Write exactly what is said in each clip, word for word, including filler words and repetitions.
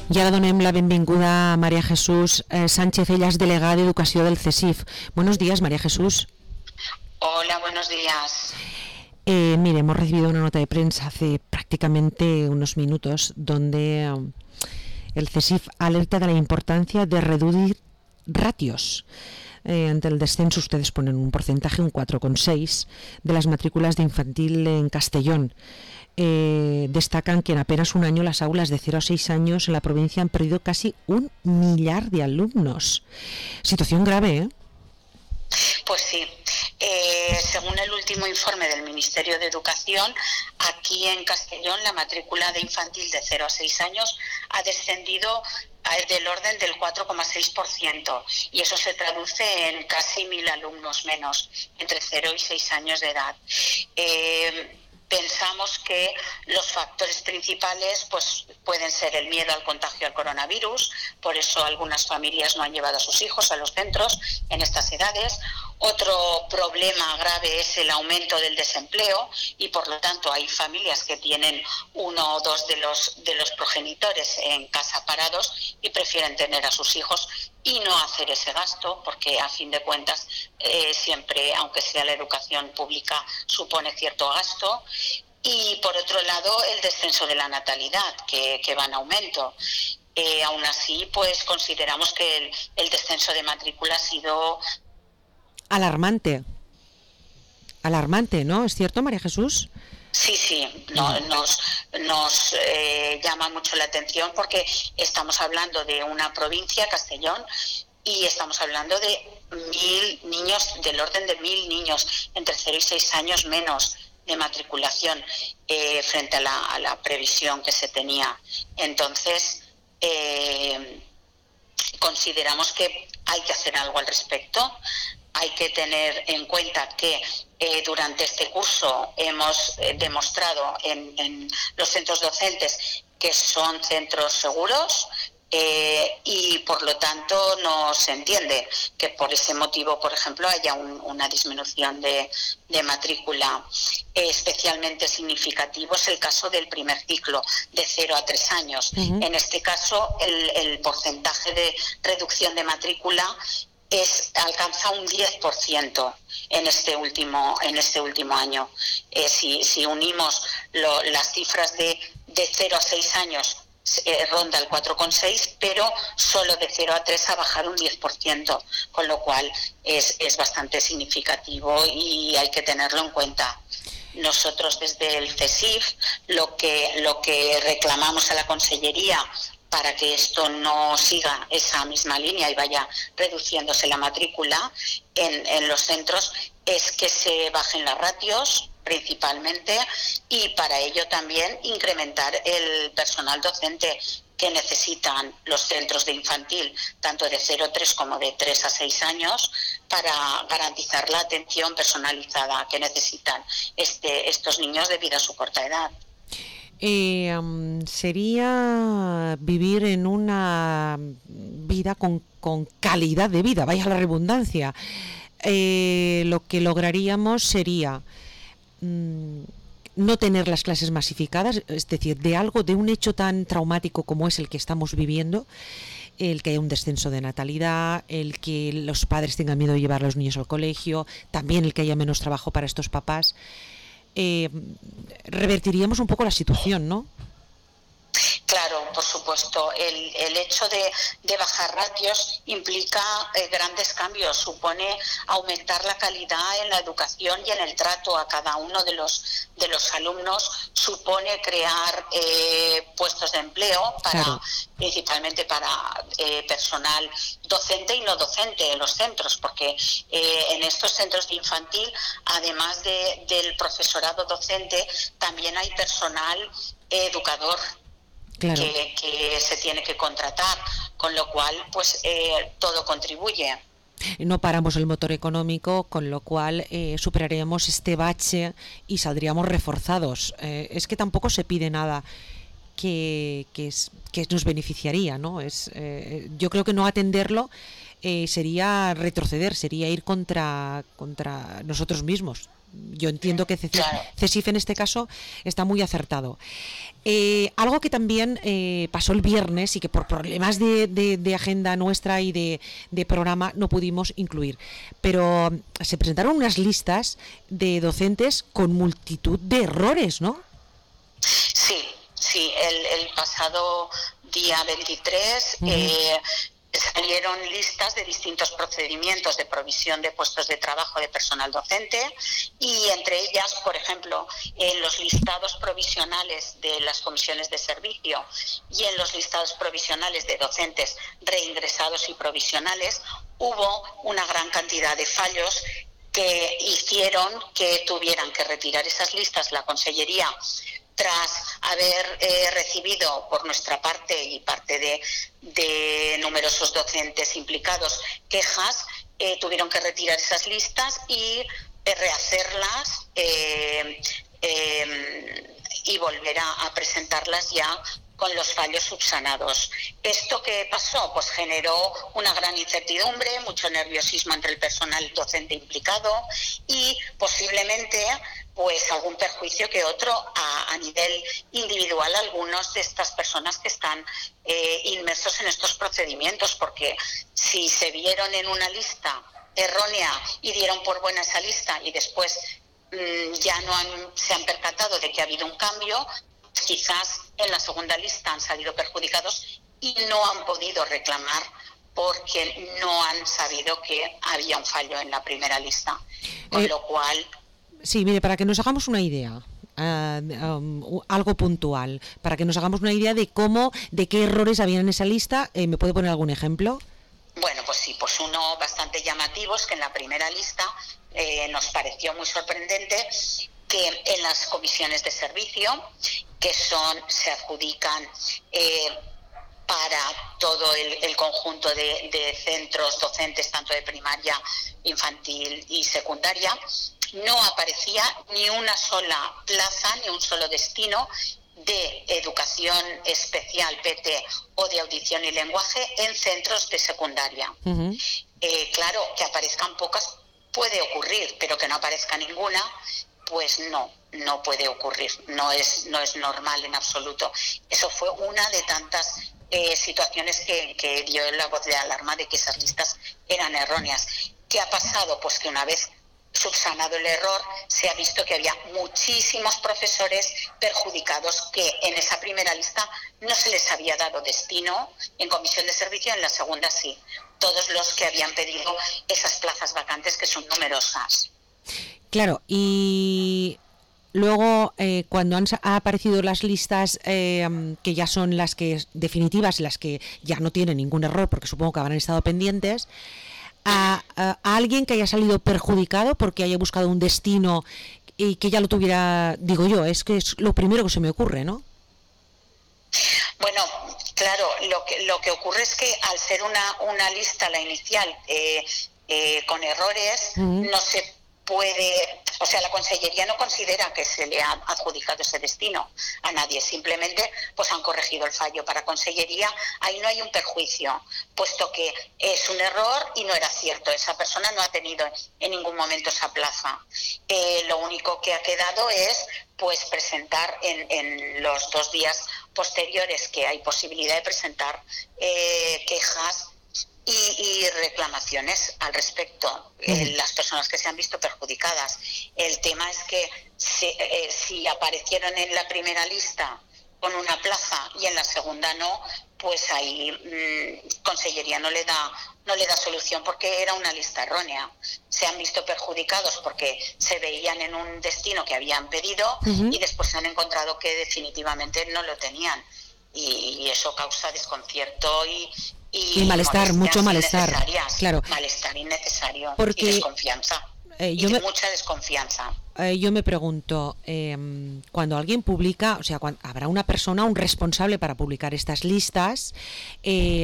I ara donem la benvinguda a María Jesús eh, Sánchez, ella es delegada de Educación del CESIF. Buenos días, María Jesús. Hola, buenos días. Eh, mire, hemos recibido una nota de prensa hace prácticamente unos minutos donde eh, el CESIF alerta de la importancia de reducir ratios. Eh, ante el descenso, ustedes ponen un porcentaje, un cuatro coma seis, de las matrículas de infantil en Castellón. Eh, destacan que en apenas un año las aulas de cero a seis años en la provincia han perdido casi un millar de alumnos. Situación grave, ¿eh? Pues sí. Eh, según el último informe del Ministerio de Educación, aquí en Castellón la matrícula de infantil de cero a seis años ha descendido del orden del cuatro coma seis por ciento y eso se traduce en casi mil alumnos menos entre cero y seis años de edad. Eh, Pensamos que los factores principales pues, pueden ser el miedo al contagio al coronavirus, por eso algunas familias no han llevado a sus hijos a los centros en estas edades. Otro problema grave es el aumento del desempleo y por lo tanto hay familias que tienen uno o dos de los, de los progenitores en casa parados y prefieren tener a sus hijos y no hacer ese gasto, porque a fin de cuentas eh, siempre, aunque sea la educación pública, supone cierto gasto. Y por otro lado, el descenso de la natalidad, que, que va en aumento. Eh, aún así, pues consideramos que el, el descenso de matrícula ha sido... Alarmante. Alarmante, ¿no? ¿Es cierto, María Jesús? Sí, sí, no, nos, nos eh, llama mucho la atención porque estamos hablando de una provincia, Castellón, y estamos hablando de mil niños, del orden de mil niños, entre cero y seis años menos de matriculación eh, frente a la, a la previsión que se tenía. Entonces, eh, consideramos que hay que hacer algo al respecto. Hay que tener en cuenta que eh, durante este curso hemos eh, demostrado en, en los centros docentes que son centros seguros eh, y por lo tanto no se entiende que por ese motivo, por ejemplo, haya un, una disminución de, de matrícula. Eh, especialmente significativo es el caso del primer ciclo, de cero a tres años. Uh-huh. En este caso, el, el porcentaje de reducción de matrícula es alcanza un diez por ciento en este último en este último año. Eh, si, si unimos lo, las cifras de, de cero a seis años, eh, ronda el cuatro coma seis, pero solo de cero a tres ha bajado un diez por ciento, con lo cual es, es bastante significativo y hay que tenerlo en cuenta. Nosotros desde el CESIF lo que, lo que reclamamos a la Consellería para que esto no siga esa misma línea y vaya reduciéndose la matrícula en, en los centros, es que se bajen las ratios principalmente y para ello también incrementar el personal docente que necesitan los centros de infantil, tanto de cero a tres como de tres a seis años, para garantizar la atención personalizada que necesitan este, estos niños debido a su corta edad. Eh, um, sería vivir en una vida con, con calidad de vida, vaya la redundancia. Eh, lo que lograríamos sería mm, no tener las clases masificadas, es decir, de algo, de un hecho tan traumático como es el que estamos viviendo, el que haya un descenso de natalidad, el que los padres tengan miedo de llevar a los niños al colegio, también el que haya menos trabajo para estos papás. Eh, revertiríamos un poco la situación, ¿no? Claro, por supuesto. El, el hecho de, de bajar ratios implica eh, grandes cambios, supone aumentar la calidad en la educación y en el trato a cada uno de los de los alumnos, supone crear eh, puestos de empleo para claro. principalmente para eh, personal docente y no docente en los centros, porque eh, en estos centros de infantil, además de, del profesorado docente, también hay personal eh, educador. Claro. Que, que se tiene que contratar, con lo cual pues eh, todo contribuye. No paramos el motor económico, con lo cual eh, superaremos este bache y saldríamos reforzados. Eh, es que tampoco se pide nada que, que, es, que nos beneficiaría, ¿no? Es, eh, yo creo que no atenderlo eh, sería retroceder, sería ir contra, contra nosotros mismos. yo entiendo que CESIF, claro. CESIF en este caso está muy acertado. Eh, algo que también eh, pasó el viernes y que por problemas de, de, de agenda nuestra y de, de programa no pudimos incluir, pero se presentaron unas listas de docentes con multitud de errores, ¿no? Sí, sí, el, el pasado día veintitrés uh-huh. eh, salieron listas de distintos procedimientos de provisión de puestos de trabajo de personal docente y entre ellas, por ejemplo, en los listados provisionales de las comisiones de servicio y en los listados provisionales de docentes reingresados y provisionales hubo una gran cantidad de fallos que hicieron que tuvieran que retirar esas listas la Consellería tras haber eh, recibido por nuestra parte y parte de, de numerosos docentes implicados quejas, eh, tuvieron que retirar esas listas y eh, rehacerlas eh, eh, y volver a, a presentarlas ya con los fallos subsanados. ¿Esto qué pasó? Pues generó una gran incertidumbre, mucho nerviosismo entre el personal docente implicado y posiblemente pues algún perjuicio que otro a, a nivel individual a algunos de estas personas que están eh, inmersos en estos procedimientos, porque si se vieron en una lista errónea y dieron por buena esa lista y después mmm, ya no han, se han percatado de que ha habido un cambio, quizás en la segunda lista han salido perjudicados y no han podido reclamar porque no han sabido que había un fallo en la primera lista, con eh, lo cual... Sí, mire, para que nos hagamos una idea, uh, um, algo puntual, para que nos hagamos una idea de cómo, de qué errores había en esa lista, eh, ¿me puede poner algún ejemplo? Bueno, pues sí, pues uno bastante llamativo es que en la primera lista eh, nos pareció muy sorprendente que en las comisiones de servicio, que son, se adjudican eh, para todo el, el conjunto de, de centros docentes, tanto de primaria, infantil y secundaria, no aparecía ni una sola plaza, ni un solo destino de educación especial, P T, o de audición y lenguaje en centros de secundaria. Uh-huh. Eh, claro, que aparezcan pocas puede ocurrir, pero que no aparezca ninguna, pues no, no puede ocurrir, no es, no es normal en absoluto. Eso fue una de tantas eh, situaciones que, que dio la voz de alarma de que esas listas eran erróneas. ¿Qué ha pasado? Pues que una vez subsanado el error, se ha visto que había muchísimos profesores perjudicados que en esa primera lista no se les había dado destino en comisión de servicio, en la segunda sí. Todos los que habían pedido esas plazas vacantes, que son numerosas. Claro, y luego eh, cuando han ha aparecido las listas eh, que ya son las que definitivas, las que ya no tienen ningún error, porque supongo que habrán estado pendientes, A, a, a alguien que haya salido perjudicado porque haya buscado un destino y que ya lo tuviera, digo yo, es que es lo primero que se me ocurre, ¿no? Bueno, claro, lo que lo que ocurre es que al ser una, una lista, la inicial, eh, eh, con errores, uh-huh. no se puede, o sea, la Consellería no considera que se le ha adjudicado ese destino a nadie, simplemente pues han corregido el fallo. Para Consellería ahí no hay un perjuicio, puesto que es un error y no era cierto, esa persona no ha tenido en ningún momento esa plaza. Eh, lo único que ha quedado es pues presentar en, en los dos días posteriores que hay posibilidad de presentar eh, quejas Y, y reclamaciones al respecto, eh, las personas que se han visto perjudicadas. El tema es que si, eh, si aparecieron en la primera lista con una plaza y en la segunda no, pues ahí mmm, Consellería no le da no le da solución porque era una lista errónea. Se han visto perjudicados porque se veían en un destino que habían pedido uh-huh. y después se han encontrado que definitivamente no lo tenían. Y, y eso causa desconcierto y Y, y malestar, mucho malestar, claro, malestar innecesario. Porque, y desconfianza, eh, y yo de me, mucha desconfianza. Eh, yo me pregunto, eh, cuando alguien publica, o sea, cuando, habrá una persona, un responsable para publicar estas listas, eh,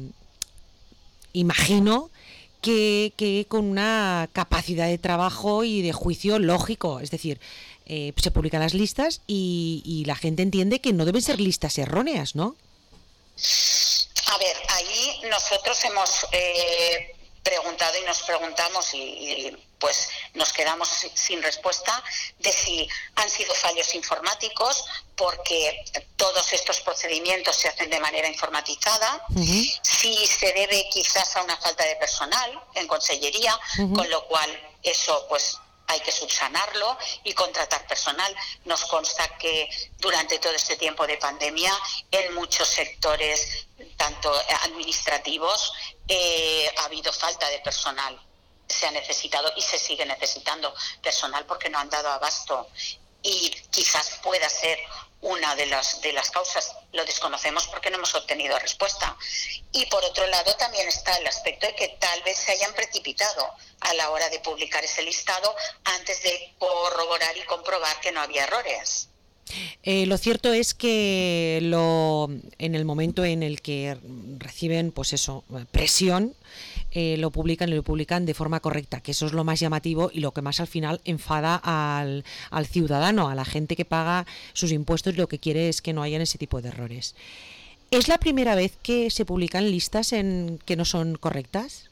imagino que, que con una capacidad de trabajo y de juicio lógico, es decir, eh, se publican las listas y, y la gente entiende que no deben ser listas erróneas, ¿no? A ver, ahí nosotros hemos eh, preguntado y nos preguntamos y, y pues nos quedamos sin respuesta de si han sido fallos informáticos, porque todos estos procedimientos se hacen de manera informatizada, uh-huh. si se debe quizás a una falta de personal en consellería, uh-huh. con lo cual eso pues hay que subsanarlo y contratar personal. Nos consta que durante todo este tiempo de pandemia, en muchos sectores, tanto administrativos, eh, ha habido falta de personal. Se ha necesitado y se sigue necesitando personal porque no han dado abasto. Y quizás pueda ser una de las, de las causas, lo desconocemos porque no hemos obtenido respuesta. Y por otro lado también está el aspecto de que tal vez se hayan precipitado a la hora de publicar ese listado antes de corroborar y comprobar que no había errores. Eh, lo cierto es que lo, en el momento en el que reciben pues eso, presión, Eh, lo publican y lo publican de forma correcta, que eso es lo más llamativo y lo que más al final enfada al, al ciudadano, a la gente que paga sus impuestos, y lo que quiere es que no hayan ese tipo de errores. ¿Es la primera vez que se publican listas en que no son correctas?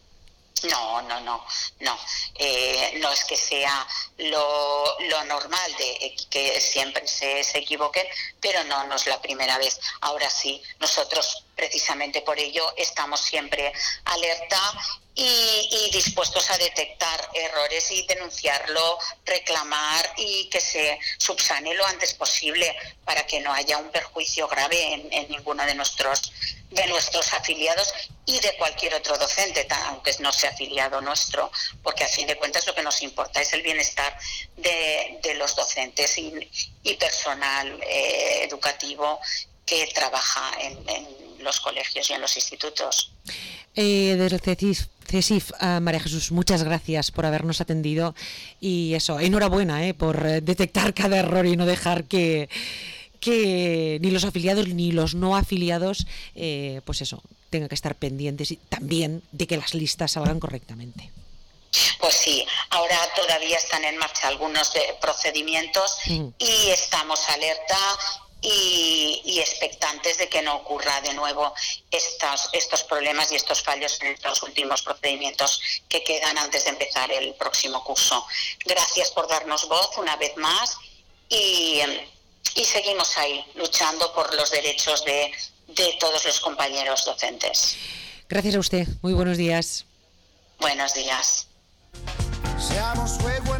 No, no, no, no. Eh, no es que sea lo, lo normal de que siempre se, se equivoquen, pero no, no es la primera vez. Ahora sí, nosotros precisamente por ello estamos siempre alerta y, y dispuestos a detectar errores y denunciarlo, reclamar y que se subsane lo antes posible para que no haya un perjuicio grave en, en ninguno de nuestros de nuestros afiliados y de cualquier otro docente, aunque no sea afiliado nuestro, porque a fin de cuentas lo que nos importa es el bienestar de, de los docentes y, y personal eh, educativo que trabaja en, en los colegios y en los institutos. Eh, desde el CESIF, CESIF uh, María Jesús, muchas gracias por habernos atendido y eso, enhorabuena eh, por detectar cada error y no dejar que que ni los afiliados ni los no afiliados eh, pues eso, tengan que estar pendientes y también de que las listas salgan correctamente. Pues sí, ahora todavía están en marcha algunos de procedimientos mm. y estamos alerta y, y expectantes de que no ocurra de nuevo estos, estos problemas y estos fallos en estos últimos procedimientos que quedan antes de empezar el próximo curso. Gracias por darnos voz una vez más y... Y seguimos ahí, luchando por los derechos de, de todos los compañeros docentes. Gracias a usted. Muy buenos días. Buenos días. Seamos fuego.